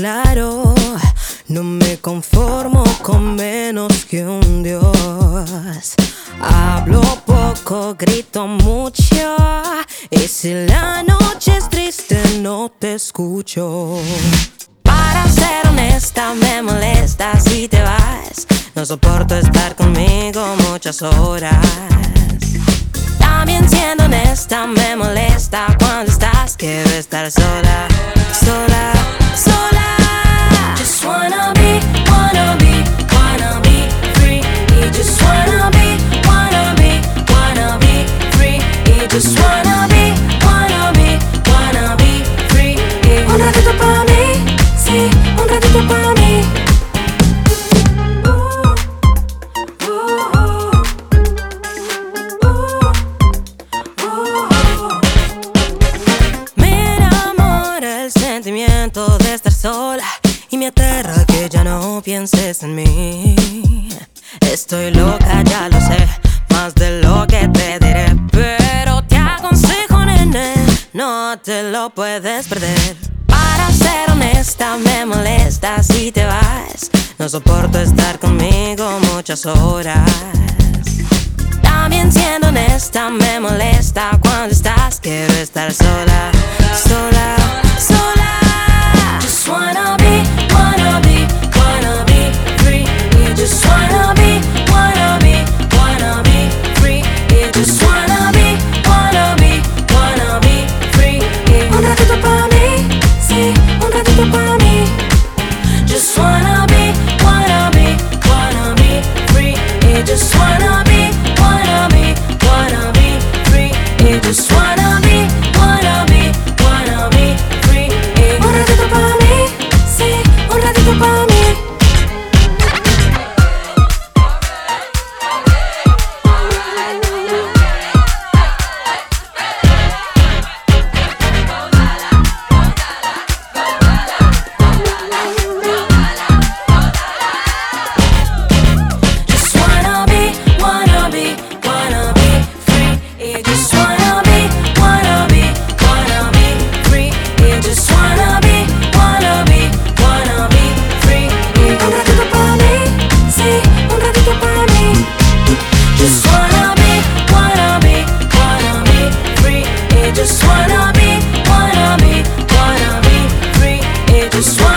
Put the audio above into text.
claro, no me conformo con menos que un Dios. Hablo poco, grito mucho, y si la noche es triste no te escucho. Para ser honesta me molesta si te vas. No soporto estar conmigo muchas horas. También siendo honesta me molesta cuando estás. Quiero estar sola, sola, sola. Just wanna be free. Y just wanna be free. Y just wanna be free. Y un ratito pa' mí, sí, un ratito pa' mí. De estar sola y me aterra que ya no pienses en mí. Estoy loca, ya lo sé, más de lo que te diré, pero te aconsejo, nene, no te lo puedes perder. Para ser honesta me molesta si te vas. No soporto estar conmigo muchas horas. También siendo honesta me molesta cuando estás. Quiero estar sola, sola, sola. Just wanna be free. You just wanna be free. You just wanna be free. Un ratito pa' mí, sí, un ratito pa' mí. Just wanna be free. You just wanna be free. You just wanna be free. Un ratito pa' mí, sí, un ratito pa' mí. Just wanna be free. You just wanna be free. You just wanna be free. Un ratito pa' mí, sí, un ratito pa' mí. Just wanna be free. You just wanna be free. You just wanna